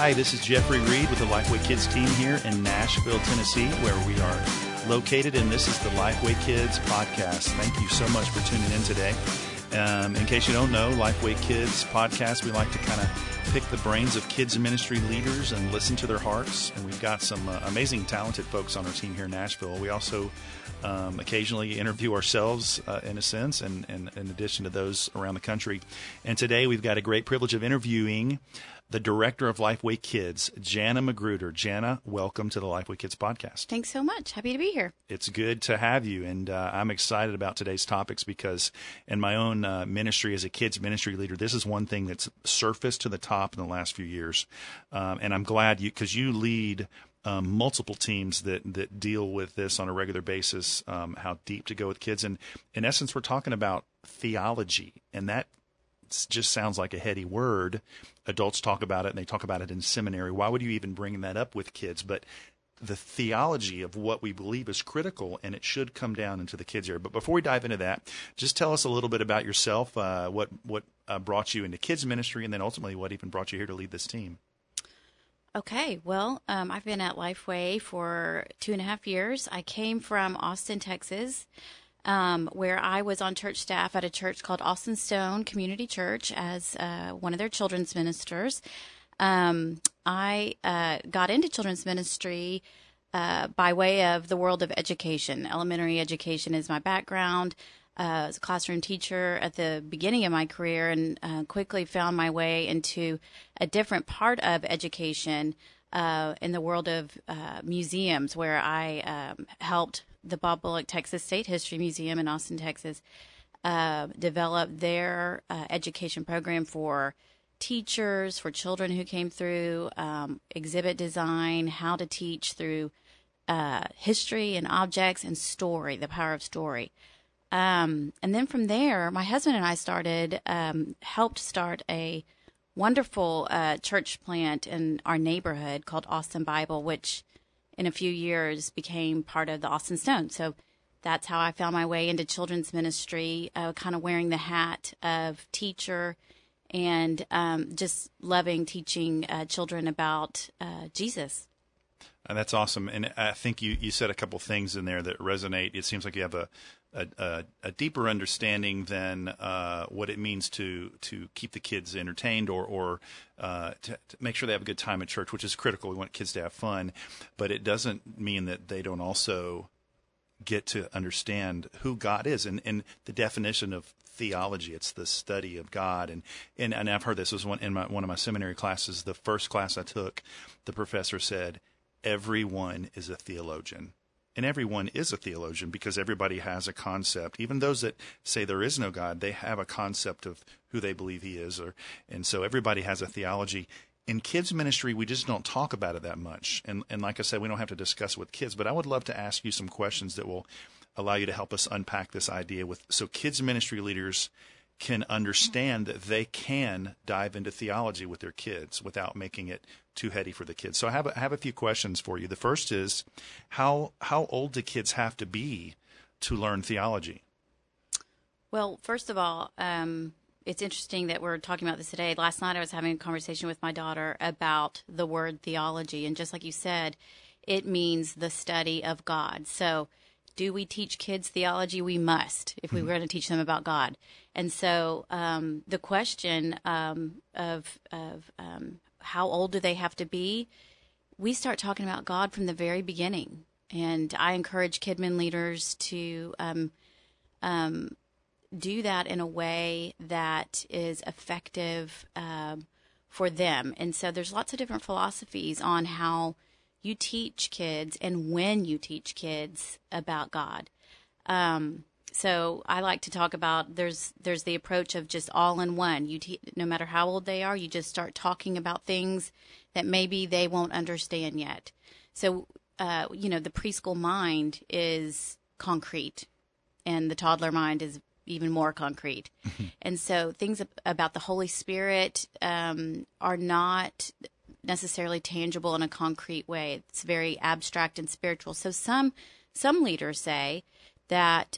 Hi, this is Jeffrey Reed with the Lifeway Kids team here in Nashville, Tennessee, where we are located, and this is the Lifeway Kids podcast. Thank you so much for tuning in today. In case you don't know, Lifeway Kids podcast, we like to kind of pick the brains of kids ministry leaders and listen to their hearts, and we've got some amazing, talented folks on our team here in Nashville. We also occasionally interview ourselves in a sense, and in addition to those around the country. And today we've got a great privilege of interviewing the director of Lifeway Kids, Jana Magruder. Jana, welcome to the Lifeway Kids podcast. Thanks so much. Happy to be here. It's good to have you, and I'm excited about today's topics because in my own ministry as a kids ministry leader, this is one thing that's surfaced to the top in the last few years, and I'm glad because you lead multiple teams that deal with this on a regular basis, how deep to go with kids. And in essence, we're talking about theology, and that just sounds like a heady word. Adults talk about it, and they talk about it in seminary. Why would you even bring that up with kids? But the theology of what we believe is critical, and it should come down into the kids area. But before we dive into that, just tell us a little bit about yourself, what brought you into kids ministry, and then ultimately what even brought you here to lead this team. Okay, well, I've been at Lifeway for 2.5 years. I came from Austin, Texas, where I was on church staff at a church called Austin Stone Community Church as one of their children's ministers. I got into children's ministry by way of the world of education. Elementary education is my background. I was a classroom teacher at the beginning of my career, and quickly found my way into a different part of education in the world of museums, where I helped the Bob Bullock Texas State History Museum in Austin, Texas, develop their education program for teachers, for children who came through, exhibit design, how to teach through history and objects and story, the power of story. And then from there, my husband and I helped start a wonderful church plant in our neighborhood called Austin Bible, which in a few years became part of the Austin Stone. So that's how I found my way into children's ministry, kind of wearing the hat of teacher and just loving teaching children about Jesus. And that's awesome. And I think you said a couple things in there that resonate. It seems like you have a deeper understanding than what it means to keep the kids entertained or to make sure they have a good time at church, which is critical. We want kids to have fun, but it doesn't mean that they don't also get to understand who God is and the definition of theology. It's the study of God. And I've heard this was one of my seminary classes. The first class I took, the professor said, everyone is a theologian. And everyone is a theologian because everybody has a concept. Even those that say there is no God, they have a concept of who they believe he is. And so everybody has a theology. In kids ministry, we just don't talk about it that much. And like I said, we don't have to discuss it with kids. But I would love to ask you some questions that will allow you to help us unpack this idea so kids ministry leaders can understand that they can dive into theology with their kids without making it too heady for the kids. So I have a few questions for you. The first is, how old do kids have to be to learn theology? Well, first of all, it's interesting that we're talking about this today. Last night I was having a conversation with my daughter about the word theology, and just like you said, it means the study of God. So do we teach kids theology? We must, if we were going to teach them about God. And so the question of how old do they have to be, we start talking about God from the very beginning. And I encourage KidMin leaders to do that in a way that is effective for them. And so there's lots of different philosophies on how you teach kids and when you teach kids about God. So I like to talk about there's the approach of just all in one. No matter how old they are, you just start talking about things that maybe they won't understand yet. So, the preschool mind is concrete, and the toddler mind is even more concrete. And so things about the Holy Spirit are not necessarily tangible in a concrete way. It's very abstract and spiritual. So some leaders say that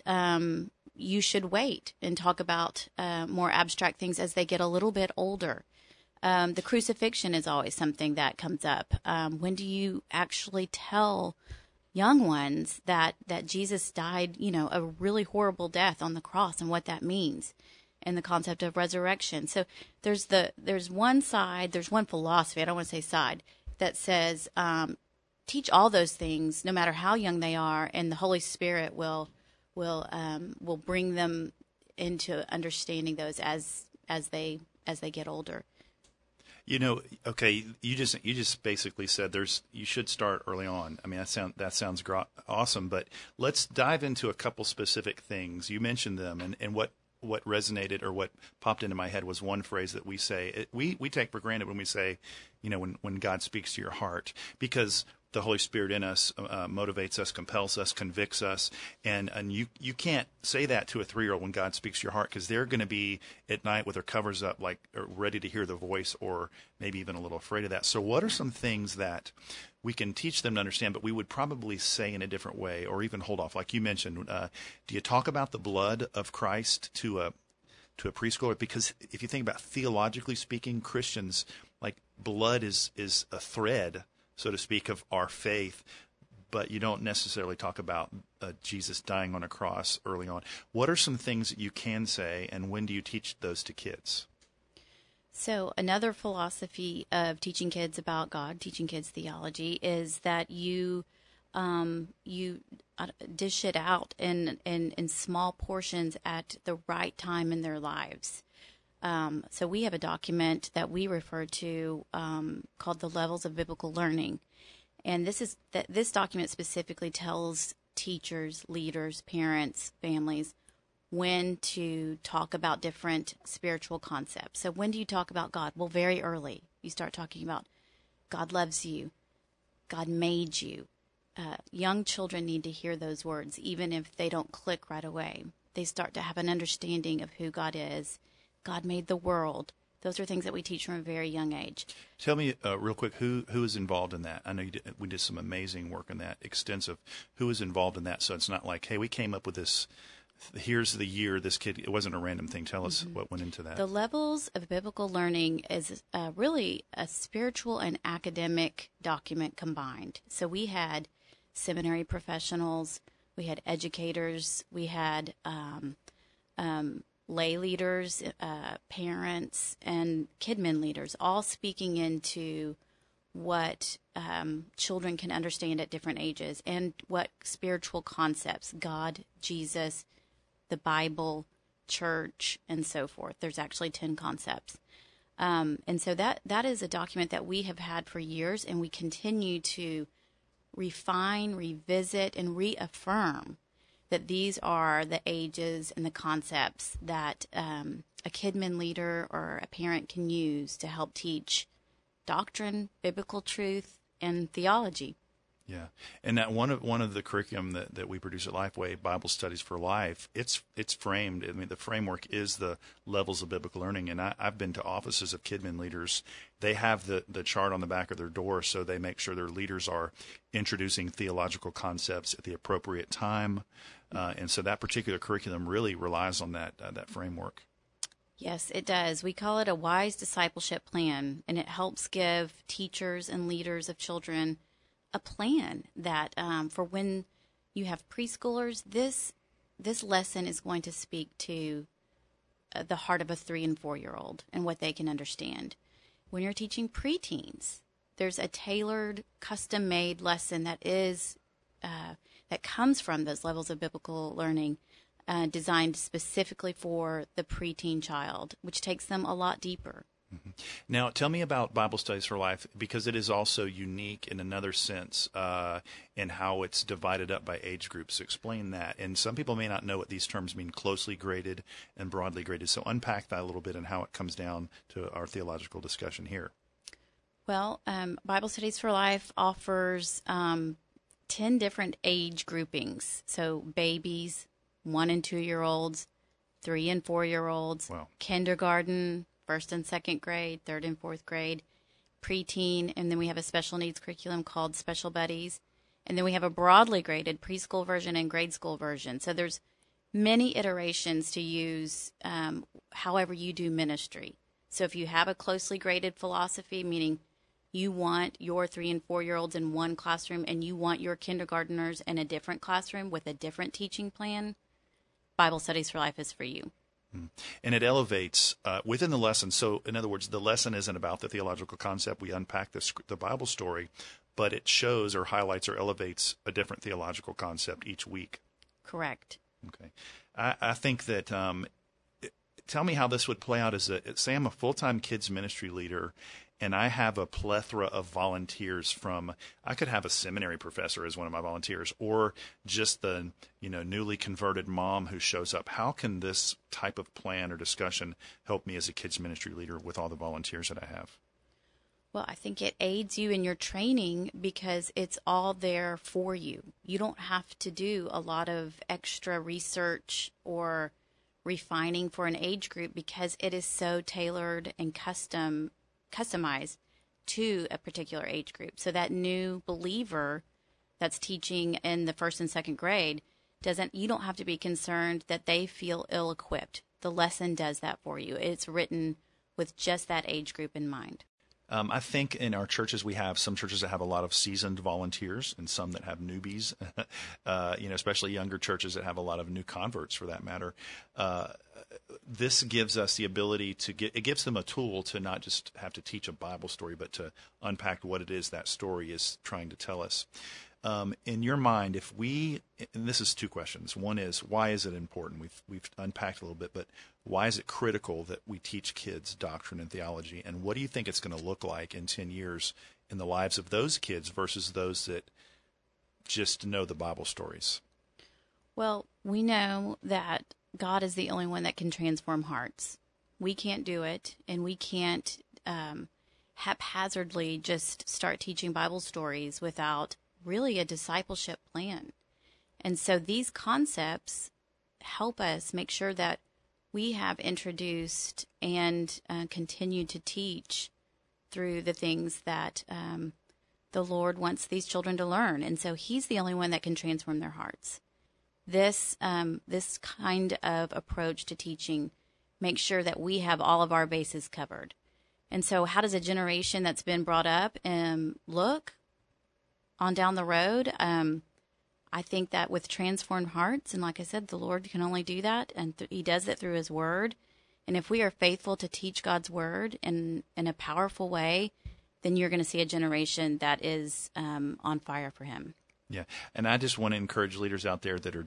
you should wait and talk about more abstract things as they get a little bit older. The crucifixion is always something that comes up. When do you actually tell young ones that Jesus died, a really horrible death on the cross and what that means, and the concept of resurrection? So there's one side, there's one philosophy, I don't want to say side, that says teach all those things no matter how young they are, and the Holy Spirit will bring them into understanding those as they get older. Okay, you just basically said you should start early on. I mean, that sounds awesome, but let's dive into a couple specific things. You mentioned them, and what resonated or what popped into my head was one phrase that we say, we take for granted when we say, when God speaks to your heart, because the Holy Spirit in us motivates us, compels us, convicts us, and you can't say that to a 3-year-old when God speaks to your heart, because they're going to be at night with their covers up, like ready to hear the voice, or maybe even a little afraid of that. So what are some things that we can teach them to understand, but we would probably say in a different way, or even hold off? Like you mentioned, do you talk about the blood of Christ to a preschooler? Because if you think about theologically speaking, Christians, like, blood is a thread, so to speak, of our faith, but you don't necessarily talk about Jesus dying on a cross early on. What are some things that you can say, and when do you teach those to kids? So another philosophy of teaching kids about God, teaching kids theology, is that you dish it out in small portions at the right time in their lives. So we have a document that we refer to called the Levels of Biblical Learning, and this document specifically tells teachers, leaders, parents, families when to talk about different spiritual concepts. So when do you talk about God? Well, very early. You start talking about God loves you, God made you. Young children need to hear those words, even if they don't click right away. They start to have an understanding of who God is. God made the world. Those are things that we teach from a very young age. Tell me real quick, who is involved in that? I know we did some amazing work in that, extensive. Who is involved in that? So it's not like, hey, we came up with this, here's the year this kid, it wasn't a random thing. Tell us what went into that. The Levels of Biblical Learning is really a spiritual and academic document combined. So we had seminary professionals, we had educators, we had lay leaders, parents, and kidmin leaders, all speaking into what children can understand at different ages, and what spiritual concepts, God, Jesus, the Bible, church, and so forth. There's actually 10 concepts. And so that is a document that we have had for years, and we continue to refine, revisit, and reaffirm that these are the ages and the concepts that a kidmin leader or a parent can use to help teach doctrine, biblical truth, and theology. Yeah, and that one of the curriculum that we produce at Lifeway, Bible Studies for Life, it's framed. I mean, the framework is the Levels of Biblical Learning, and I've been to offices of kidmin leaders. They have the chart on the back of their door, so they make sure their leaders are introducing theological concepts at the appropriate time, and so that particular curriculum really relies on that framework. Yes, it does. We call it a wise discipleship plan, and it helps give teachers and leaders of children a plan that for when you have preschoolers, this lesson is going to speak to the heart of a 3 and 4-year-old and what they can understand. When you're teaching preteens, there's a tailored, custom-made lesson that comes from those levels of biblical learning, designed specifically for the preteen child, which takes them a lot deeper. Mm-hmm. Now, tell me about Bible Studies for Life, because it is also unique in another sense in how it's divided up by age groups. Explain that. And some people may not know what these terms mean, closely graded and broadly graded. So unpack that a little bit and how it comes down to our theological discussion here. Well, Bible Studies for Life offers 10 different age groupings. So babies, 1 and 2-year-olds, 3 and 4-year-olds, wow, kindergarten, 1st and 2nd grade, 3rd and 4th grade, preteen, and then we have a special needs curriculum called Special Buddies. And then we have a broadly graded preschool version and grade school version. So there's many iterations to use however you do ministry. So if you have a closely graded philosophy, meaning you want your 3 and 4-year-olds in one classroom and you want your kindergartners in a different classroom with a different teaching plan, Bible Studies for Life is for you. And it elevates within the lesson. So, in other words, the lesson isn't about the theological concept. We unpack the Bible story, but it shows or highlights or elevates a different theological concept each week. Correct. Okay. I think that, tell me how this would play out say I'm a full-time kids ministry leader, and I have a plethora of volunteers I could have a seminary professor as one of my volunteers, or just the, newly converted mom who shows up. How can this type of plan or discussion help me as a kids ministry leader with all the volunteers that I have? Well, I think it aids you in your training because it's all there for you. You don't have to do a lot of extra research or refining for an age group because it is so tailored and customized to a particular age group. So that new believer that's teaching in the 1st and 2nd grade you don't have to be concerned that they feel ill-equipped. The lesson does that for you. It's written with just that age group in mind. I think in our churches we have some churches that have a lot of seasoned volunteers and some that have newbies, especially younger churches that have a lot of new converts for that matter. This gives us the ability it gives them a tool to not just have to teach a Bible story, but to unpack what it is that story is trying to tell us. In your mind, and this is 2 questions. One is, why is it important? We've unpacked a little bit, but why is it critical that we teach kids doctrine and theology? And what do you think it's going to look like in 10 years in the lives of those kids versus those that just know the Bible stories? Well, we know that God is the only one that can transform hearts. We can't do it, and we can't haphazardly just start teaching Bible stories without really a discipleship plan. And so these concepts help us make sure that we have introduced and continue to teach through the things that the Lord wants these children to learn. And so He's the only one that can transform their hearts. This kind of approach to teaching makes sure that we have all of our bases covered. And so how does a generation that's been brought up look on down the road? I think that with transformed hearts, and like I said, the Lord can only do that, and He does it through His Word. And if we are faithful to teach God's Word in a powerful way, then you're going to see a generation that is on fire for Him. Yeah, and I just want to encourage leaders out there that are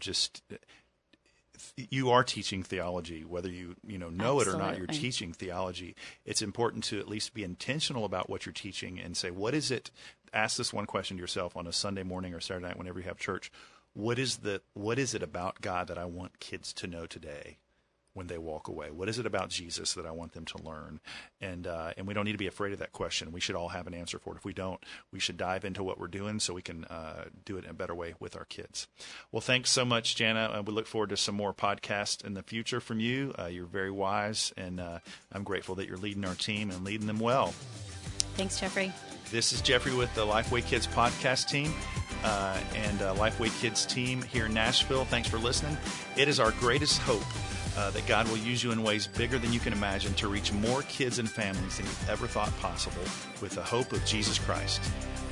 you are teaching theology, whether you know it or not. You're teaching theology. It's important to at least be intentional about what you're teaching and say, what is it? Ask this one question to yourself on a Sunday morning or Saturday night whenever you have church. What is it about God that I want kids to know today when they walk away? What is it about Jesus that I want them to learn? And we don't need to be afraid of that question. We should all have an answer for it. If we don't, we should dive into what we're doing so we can do it in a better way with our kids. Well, thanks so much, Jana. We look forward to some more podcasts in the future from you. You're very wise, and I'm grateful that you're leading our team and leading them well. Thanks, Jeffrey. This is Jeffrey with the Lifeway Kids podcast team and Lifeway Kids team here in Nashville. Thanks for listening. It is our greatest hope that God will use you in ways bigger than you can imagine to reach more kids and families than you've ever thought possible with the hope of Jesus Christ.